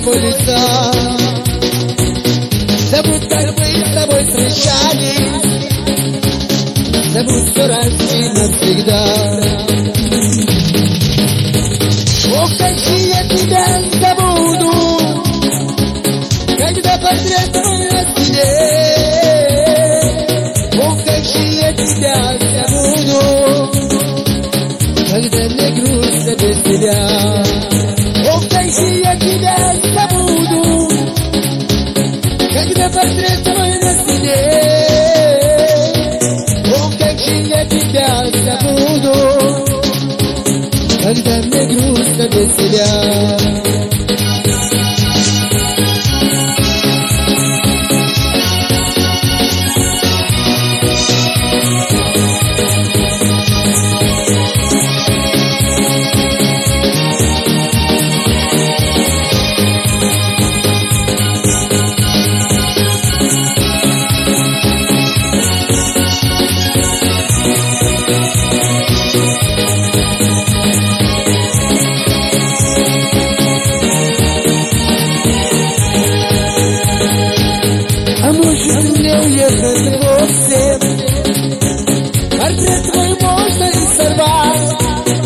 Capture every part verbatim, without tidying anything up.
твой лица. Забудь, как мы с тобой встречались, забудь все раз и навсегда. Ох, как же я тебя забуду, когда портрет твой на стене. Ох, как же я тебя забуду, когда мне грустно без тебя. Ох, как же я тебя забуду, когда портрет твой на стене. Ох, как же я тебя забуду, когда мне грустно без тебя. А может мне уехать вовсе, портрет твой можно и сорвать.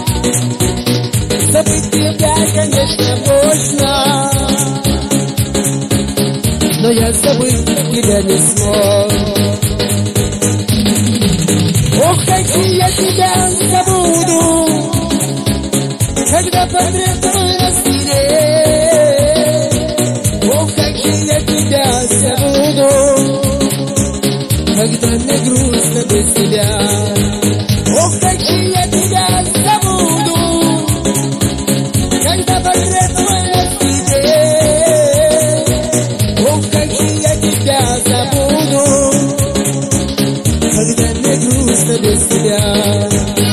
Забыть тебя, конечно, можно, но я забыть тебя не смог. Ох, как же я тебя забуду, когда портрет твой на стене. Ох, как же я тебя забуду, когда мне грустно без тебя. Ох, как же я тебя забуду, когда портрет твой на стене. Ох, как же я тебя забуду, когда мне грустно без тебя.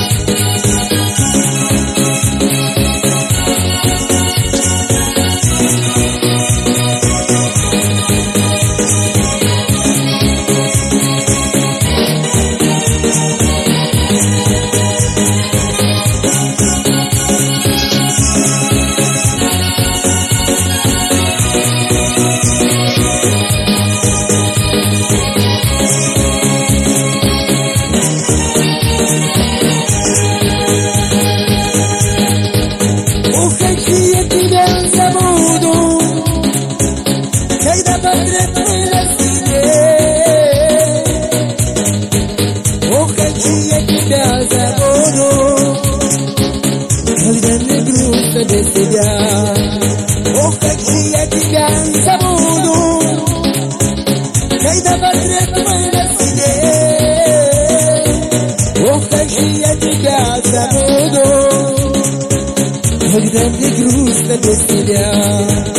Ох, как же я тебя забуду, когда портрет твой на стене. Ох, как же я тебя забуду, когда мне грустно без тебя. Ох, как же я тебя забуду, когда портрет твой на стене. Ох, как же я тебя забуду, когда мне грустно без тебя.